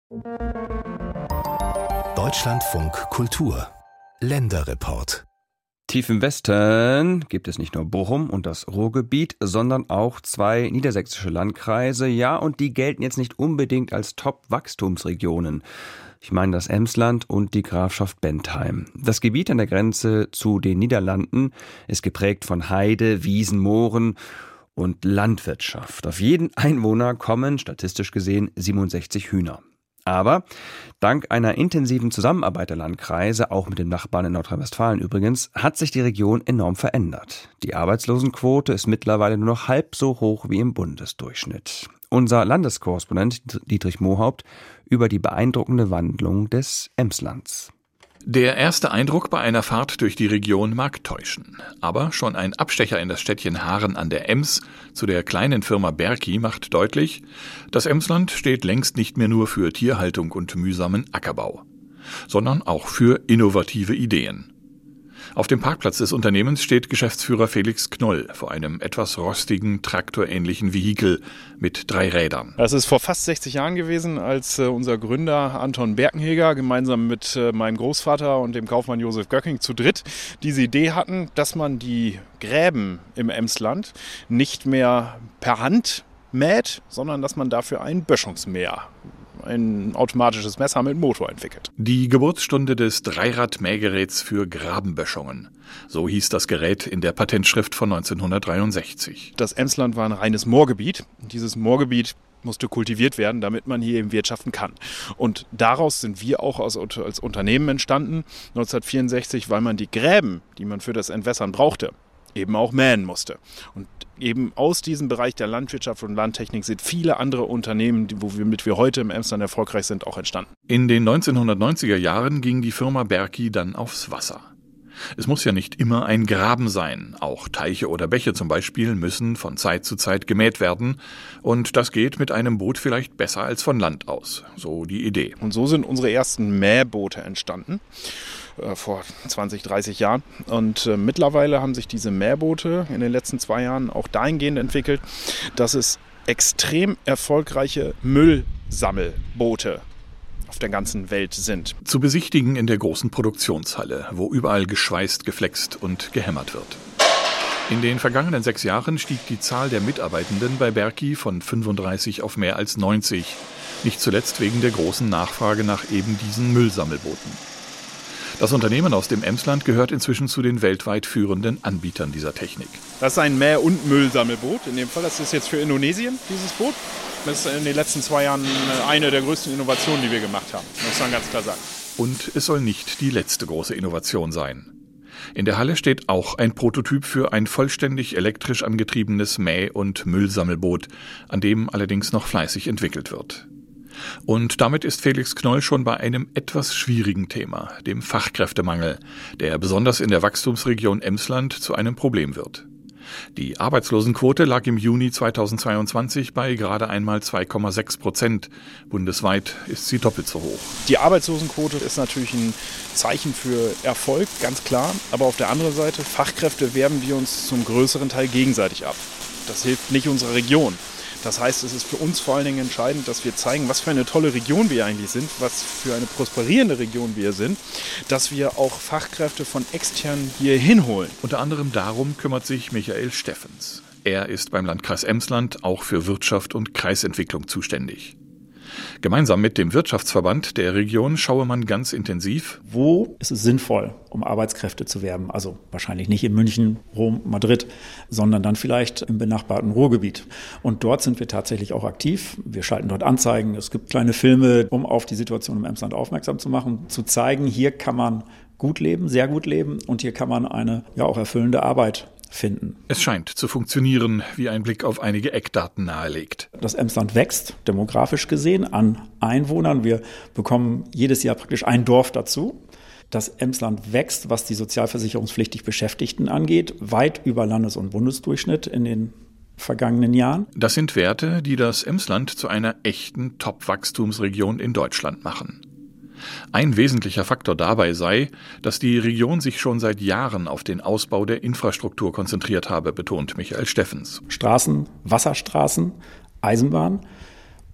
Deutschlandfunk Kultur Länderreport. Tief im Westen gibt es nicht nur Bochum und das Ruhrgebiet, sondern auch 2 niedersächsische Landkreise. Ja, und die gelten jetzt nicht unbedingt als Top-Wachstumsregionen. Ich meine das Emsland und die Grafschaft Bentheim. Das Gebiet an der Grenze zu den Niederlanden ist geprägt von Heide, Wiesen, Mooren und Landwirtschaft. Auf jeden Einwohner kommen, statistisch gesehen, 67 Hühner. Aber dank einer intensiven Zusammenarbeit der Landkreise, auch mit den Nachbarn in Nordrhein-Westfalen übrigens, hat sich die Region enorm verändert. Die Arbeitslosenquote ist mittlerweile nur noch halb so hoch wie im Bundesdurchschnitt. Unser Landeskorrespondent Dietrich Mohaupt über die beeindruckende Wandlung des Emslands. Der erste Eindruck bei einer Fahrt durch die Region mag täuschen. Aber schon ein Abstecher in das Städtchen Haaren an der Ems zu der kleinen Firma Berki macht deutlich, das Emsland steht längst nicht mehr nur für Tierhaltung und mühsamen Ackerbau, sondern auch für innovative Ideen. Auf dem Parkplatz des Unternehmens steht Geschäftsführer Felix Knoll vor einem etwas rostigen, traktorähnlichen Vehikel mit 3 Rädern. Das ist vor fast 60 Jahren gewesen, als unser Gründer Anton Berkenheger gemeinsam mit meinem Großvater und dem Kaufmann Josef Göcking zu dritt diese Idee hatten, dass man die Gräben im Emsland nicht mehr per Hand mäht, sondern dass man dafür ein Böschungsmäher, ein automatisches Messer mit Motor entwickelt. Die Geburtsstunde des Dreirad-Mähgeräts für Grabenböschungen. So hieß das Gerät in der Patentschrift von 1963. Das Emsland war ein reines Moorgebiet. Dieses Moorgebiet musste kultiviert werden, damit man hier eben wirtschaften kann. Und daraus sind wir auch als Unternehmen entstanden, 1964, weil man die Gräben, die man für das Entwässern brauchte, eben auch mähen musste. Und eben aus diesem Bereich der Landwirtschaft und Landtechnik sind viele andere Unternehmen, womit wir heute im Emsland erfolgreich sind, auch entstanden. In den 1990er Jahren ging die Firma Berki dann aufs Wasser. Es muss ja nicht immer ein Graben sein. Auch Teiche oder Bäche zum Beispiel müssen von Zeit zu Zeit gemäht werden. Und das geht mit einem Boot vielleicht besser als von Land aus. So die Idee. Und so sind unsere ersten Mähboote entstanden. Vor 20, 30 Jahren. Und mittlerweile haben sich diese Mähboote in den letzten 2 Jahren auch dahingehend entwickelt, dass es extrem erfolgreiche Müllsammelboote auf der ganzen Welt sind. Zu besichtigen in der großen Produktionshalle, wo überall geschweißt, geflext und gehämmert wird. In den vergangenen 6 Jahren stieg die Zahl der Mitarbeitenden bei Berki von 35 auf mehr als 90. Nicht zuletzt wegen der großen Nachfrage nach eben diesen Müllsammelbooten. Das Unternehmen aus dem Emsland gehört inzwischen zu den weltweit führenden Anbietern dieser Technik. Das ist ein Mäh- und Müllsammelboot. In dem Fall, das ist jetzt für Indonesien, dieses Boot. Das ist in den letzten 2 Jahren eine der größten Innovationen, die wir gemacht haben. Muss man ganz klar sagen. Und es soll nicht die letzte große Innovation sein. In der Halle steht auch ein Prototyp für ein vollständig elektrisch angetriebenes Mäh- und Müllsammelboot, an dem allerdings noch fleißig entwickelt wird. Und damit ist Felix Knoll schon bei einem etwas schwierigen Thema, dem Fachkräftemangel, der besonders in der Wachstumsregion Emsland zu einem Problem wird. Die Arbeitslosenquote lag im Juni 2022 bei gerade einmal 2,6%. Bundesweit ist sie doppelt so hoch. Die Arbeitslosenquote ist natürlich ein Zeichen für Erfolg, ganz klar. Aber auf der anderen Seite, Fachkräfte werben wir uns zum größeren Teil gegenseitig ab. Das hilft nicht unserer Region. Das heißt, es ist für uns vor allen Dingen entscheidend, dass wir zeigen, was für eine tolle Region wir eigentlich sind, was für eine prosperierende Region wir sind, dass wir auch Fachkräfte von extern hier hinholen. Unter anderem darum kümmert sich Michael Steffens. Er ist beim Landkreis Emsland auch für Wirtschaft und Kreisentwicklung zuständig. Gemeinsam mit dem Wirtschaftsverband der Region schaue man ganz intensiv, wo ist es sinnvoll, um Arbeitskräfte zu werben. Also wahrscheinlich nicht in München, Rom, Madrid, sondern dann vielleicht im benachbarten Ruhrgebiet. Und dort sind wir tatsächlich auch aktiv. Wir schalten dort Anzeigen. Es gibt kleine Filme, um auf die Situation im Emsland aufmerksam zu machen, zu zeigen, hier kann man gut leben, sehr gut leben und hier kann man eine auch erfüllende Arbeit finden. Es scheint zu funktionieren, wie ein Blick auf einige Eckdaten nahelegt. Das Emsland wächst, demografisch gesehen, an Einwohnern. Wir bekommen jedes Jahr praktisch ein Dorf dazu. Das Emsland wächst, was die sozialversicherungspflichtig Beschäftigten angeht, weit über Landes- und Bundesdurchschnitt in den vergangenen Jahren. Das sind Werte, die das Emsland zu einer echten Top-Wachstumsregion in Deutschland machen. Ein wesentlicher Faktor dabei sei, dass die Region sich schon seit Jahren auf den Ausbau der Infrastruktur konzentriert habe, betont Michael Steffens. Straßen, Wasserstraßen, Eisenbahn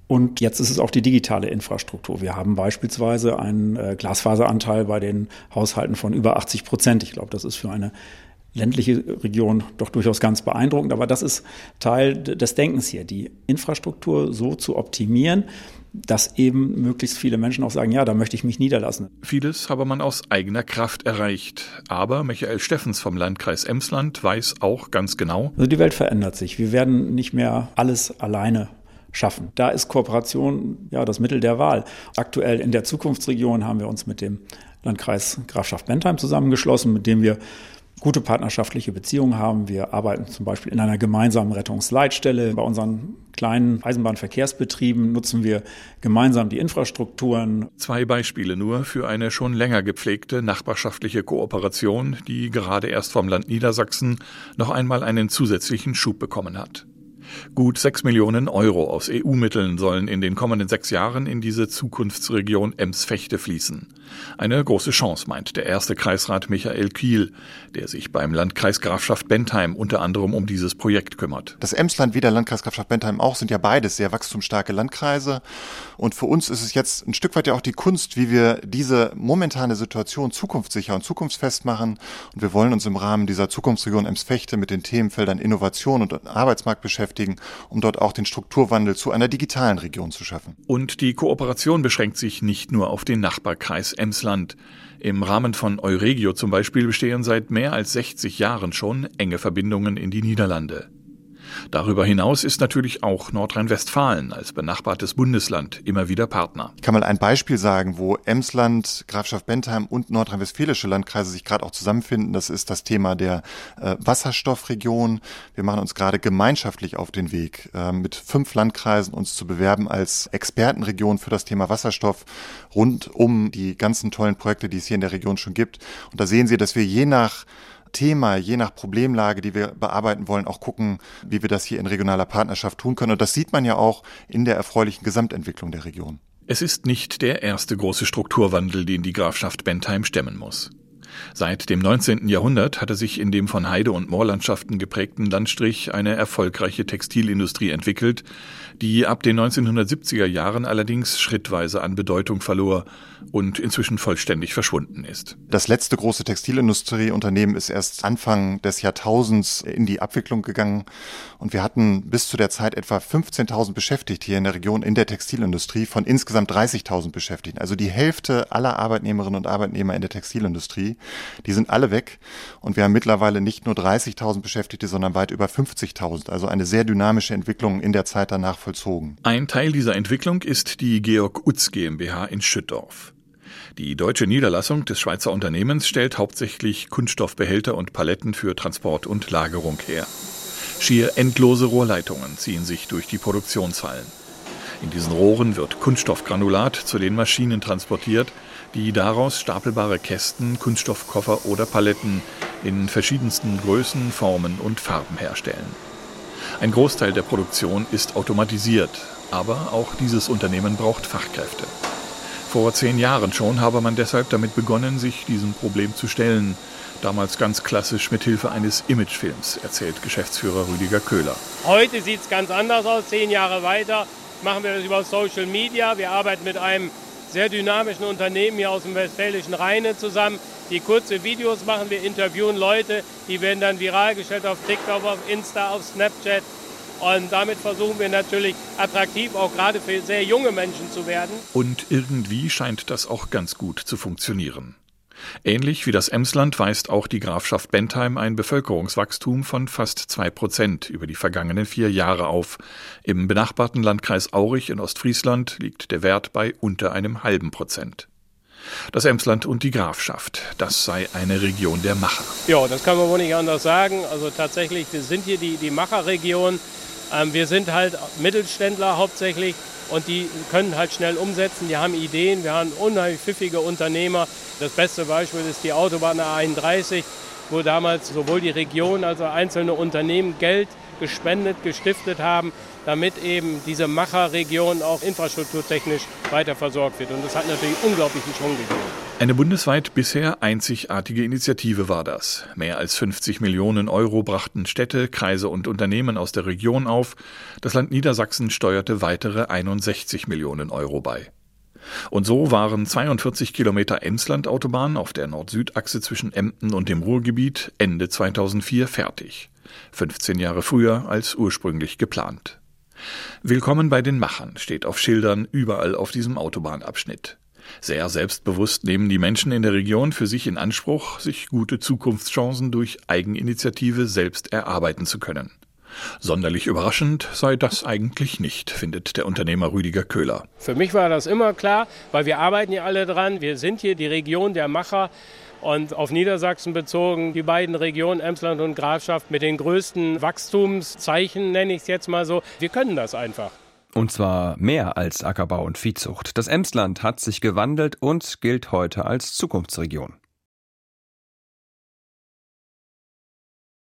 Und jetzt ist es auch die digitale Infrastruktur. Wir haben beispielsweise einen Glasfaseranteil bei den Haushalten von über 80%. Ich glaube, das ist für eine ländliche Region doch durchaus ganz beeindruckend. Aber das ist Teil des Denkens hier, die Infrastruktur so zu optimieren, dass eben möglichst viele Menschen auch sagen, ja, da möchte ich mich niederlassen. Vieles habe man aus eigener Kraft erreicht. Aber Michael Steffens vom Landkreis Emsland weiß auch ganz genau: Also die Welt verändert sich. Wir werden nicht mehr alles alleine schaffen. Da ist Kooperation ja das Mittel der Wahl. Aktuell in der Zukunftsregion haben wir uns mit dem Landkreis Grafschaft Bentheim zusammengeschlossen, mit dem wir gute partnerschaftliche Beziehungen haben. Wir arbeiten zum Beispiel in einer gemeinsamen Rettungsleitstelle. Bei unseren kleinen Eisenbahnverkehrsbetrieben nutzen wir gemeinsam die Infrastrukturen. 2 Beispiele nur für eine schon länger gepflegte nachbarschaftliche Kooperation, die gerade erst vom Land Niedersachsen noch einmal einen zusätzlichen Schub bekommen hat. Gut 6 Millionen Euro aus EU-Mitteln sollen in den kommenden 6 Jahren in diese Zukunftsregion Ems-Vechte fließen. Eine große Chance, meint der erste Kreisrat Michael Kiel, der sich beim Landkreis Grafschaft Bentheim unter anderem um dieses Projekt kümmert. Das Emsland wie der Landkreis Grafschaft Bentheim auch sind ja beides sehr wachstumsstarke Landkreise. Und für uns ist es jetzt ein Stück weit ja auch die Kunst, wie wir diese momentane Situation zukunftssicher und zukunftsfest machen. Und wir wollen uns im Rahmen dieser Zukunftsregion Ems-Vechte mit den Themenfeldern Innovation und Arbeitsmarkt beschäftigen, um dort auch den Strukturwandel zu einer digitalen Region zu schaffen. Und die Kooperation beschränkt sich nicht nur auf den Nachbarkreis Emsland. Im Rahmen von Euregio zum Beispiel bestehen seit mehr als 60 Jahren schon enge Verbindungen in die Niederlande. Darüber hinaus ist natürlich auch Nordrhein-Westfalen als benachbartes Bundesland immer wieder Partner. Ich kann mal ein Beispiel sagen, wo Emsland, Grafschaft Bentheim und nordrhein-westfälische Landkreise sich gerade auch zusammenfinden. Das ist das Thema der Wasserstoffregion. Wir machen uns gerade gemeinschaftlich auf den Weg, mit 5 Landkreisen uns zu bewerben als Expertenregion für das Thema Wasserstoff rund um die ganzen tollen Projekte, die es hier in der Region schon gibt. Und da sehen Sie, dass wir je nach Thema, je nach Problemlage, die wir bearbeiten wollen, auch gucken, wie wir das hier in regionaler Partnerschaft tun können. Und das sieht man ja auch in der erfreulichen Gesamtentwicklung der Region. Es ist nicht der erste große Strukturwandel, den die Grafschaft Bentheim stemmen muss. Seit dem 19. Jahrhundert hatte sich in dem von Heide- und Moorlandschaften geprägten Landstrich eine erfolgreiche Textilindustrie entwickelt, die ab den 1970er Jahren allerdings schrittweise an Bedeutung verlor und inzwischen vollständig verschwunden ist. Das letzte große Textilindustrieunternehmen ist erst Anfang des Jahrtausends in die Abwicklung gegangen und wir hatten bis zu der Zeit etwa 15.000 Beschäftigte hier in der Region in der Textilindustrie von insgesamt 30.000 Beschäftigten. Also die Hälfte aller Arbeitnehmerinnen und Arbeitnehmer in der Textilindustrie, die sind alle weg und wir haben mittlerweile nicht nur 30.000 Beschäftigte, sondern weit über 50.000. Also eine sehr dynamische Entwicklung in der Zeit danach vollzogen. Ein Teil dieser Entwicklung ist die Georg Utz GmbH in Schüttorf. Die deutsche Niederlassung des Schweizer Unternehmens stellt hauptsächlich Kunststoffbehälter und Paletten für Transport und Lagerung her. Schier endlose Rohrleitungen ziehen sich durch die Produktionshallen. In diesen Rohren wird Kunststoffgranulat zu den Maschinen transportiert, die daraus stapelbare Kästen, Kunststoffkoffer oder Paletten in verschiedensten Größen, Formen und Farben herstellen. Ein Großteil der Produktion ist automatisiert, aber auch dieses Unternehmen braucht Fachkräfte. Vor 10 Jahren schon habe man deshalb damit begonnen, sich diesem Problem zu stellen. Damals ganz klassisch mit Hilfe eines Imagefilms, erzählt Geschäftsführer Rüdiger Köhler. Heute sieht es ganz anders aus. 10 Jahre weiter machen wir das über Social Media. Wir arbeiten mit einem sehr dynamischen Unternehmen hier aus dem westfälischen Rheine zusammen, die kurze Videos machen. Wir interviewen Leute, die werden dann viral gestellt auf TikTok, auf Insta, auf Snapchat. Und damit versuchen wir natürlich attraktiv auch gerade für sehr junge Menschen zu werden. Und irgendwie scheint das auch ganz gut zu funktionieren. Ähnlich wie das Emsland weist auch die Grafschaft Bentheim ein Bevölkerungswachstum von fast 2% über die vergangenen 4 Jahre auf. Im benachbarten Landkreis Aurich in Ostfriesland liegt der Wert bei unter 0,5%. Das Emsland und die Grafschaft, das sei eine Region der Macher. Ja, das kann man wohl nicht anders sagen. Also tatsächlich, wir sind hier die Macherregion. Wir sind halt Mittelständler hauptsächlich und die können halt schnell umsetzen. Die haben Ideen, wir haben unheimlich pfiffige Unternehmer. Das beste Beispiel ist die Autobahn A31, wo damals sowohl die Region als auch einzelne Unternehmen Geld gespendet, gestiftet haben, damit eben diese Macherregion auch infrastrukturtechnisch weiter versorgt wird. Und das hat natürlich unglaublichen Schwung gegeben. Eine bundesweit bisher einzigartige Initiative war das. Mehr als 50 Millionen Euro brachten Städte, Kreise und Unternehmen aus der Region auf. Das Land Niedersachsen steuerte weitere 61 Millionen Euro bei. Und so waren 42 Kilometer Emsland-Autobahn auf der Nord-Süd-Achse zwischen Emden und dem Ruhrgebiet Ende 2004 fertig. 15 Jahre früher als ursprünglich geplant. Willkommen bei den Machern steht auf Schildern überall auf diesem Autobahnabschnitt. Sehr selbstbewusst nehmen die Menschen in der Region für sich in Anspruch, sich gute Zukunftschancen durch Eigeninitiative selbst erarbeiten zu können. Sonderlich überraschend sei das eigentlich nicht, findet der Unternehmer Rüdiger Köhler. Für mich war das immer klar, weil wir arbeiten hier alle dran. Wir sind hier die Region der Macher und auf Niedersachsen bezogen die beiden Regionen Emsland und Grafschaft mit den größten Wachstumszeichen, nenne ich es jetzt mal so. Wir können das einfach. Und zwar mehr als Ackerbau und Viehzucht. Das Emsland hat sich gewandelt und gilt heute als Zukunftsregion.